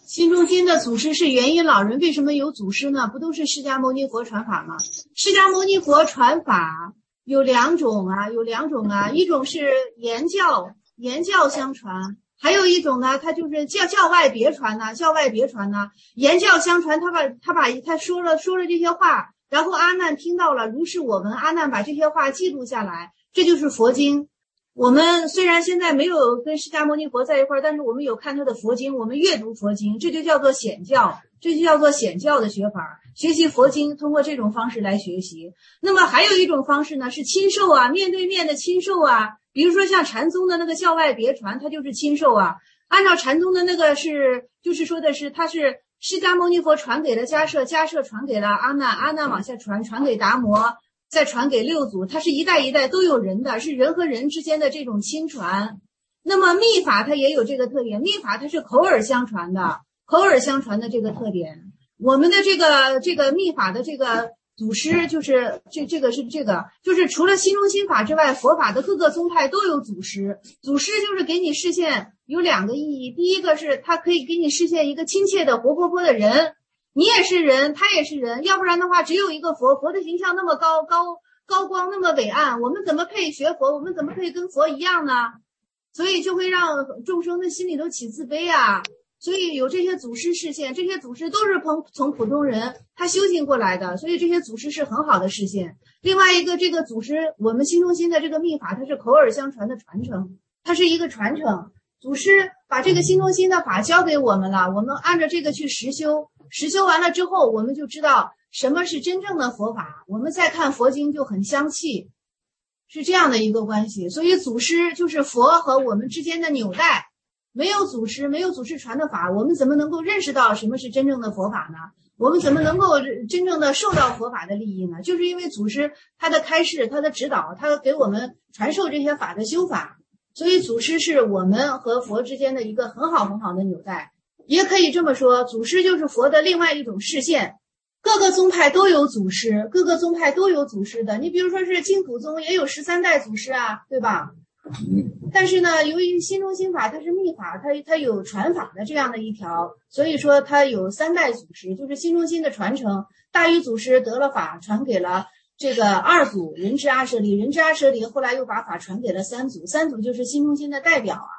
新中心的祖师是元婴老人，为什么有祖师呢？不都是释迦牟尼佛传法吗？释迦牟尼佛传法有两种啊，一种是言教相传，还有一种呢，它就是教外别传呢，言教相传，他说了这些话，然后阿难听到了，如是我闻，阿难把这些话记录下来，这就是佛经。我们虽然现在没有跟释迦牟尼佛在一块儿，但是我们有看他的佛经，我们阅读佛经，这就叫做显教，的学法，学习佛经通过这种方式来学习。那么还有一种方式呢，是亲授啊，面对面的亲授啊，比如说像禅宗的那个教外别传，它就是亲授啊。按照禅宗的那个就是说的是，它是释迦牟尼佛传给了迦摄，迦摄传给了阿难，阿难往下传给达摩，再传给六祖，它是一代一代都有人的，是人和人之间的这种亲传。那么密法它也有这个特点，密法它是口耳相传的这个特点。我们的这个密法的这个祖师就是就是除了新中心法之外，佛法的各个宗派都有祖师。祖师就是给你示现有两个意义，第一个是它可以给你示现一个亲切的活泼泼的人，你也是人，他也是人，要不然的话只有一个佛的形象那么高光，那么伟岸，我们怎么可以学佛，我们怎么可以跟佛一样呢？所以就会让众生的心里都起自卑啊。所以有这些祖师示现，这些祖师都是从普通人他修行过来的，所以这些祖师是很好的示现。另外一个，这个祖师我们新中心的这个密法，它是口耳相传的传承，它是一个传承。祖师把这个新中心的法教给我们了，我们按照这个去实修完了之后，我们就知道什么是真正的佛法，我们再看佛经就很相契，是这样的一个关系。所以祖师就是佛和我们之间的纽带，没有祖师传的法，我们怎么能够认识到什么是真正的佛法呢？我们怎么能够真正的受到佛法的利益呢？就是因为祖师他的开示，他的指导，他给我们传授这些法的修法。所以祖师是我们和佛之间的一个很好的纽带，也可以这么说，祖师就是佛的另外一种示现。各个宗派都有祖师的，你比如说是净土宗也有13代祖师啊，对吧？但是呢，由于新中心法它是密法，它有传法的这样的一条，所以说它有3代祖师，就是新中心的传承。大禹祖师得了法，传给了这个2祖人之阿舍利，后来又把法传给了3祖，3祖就是新中心的代表啊。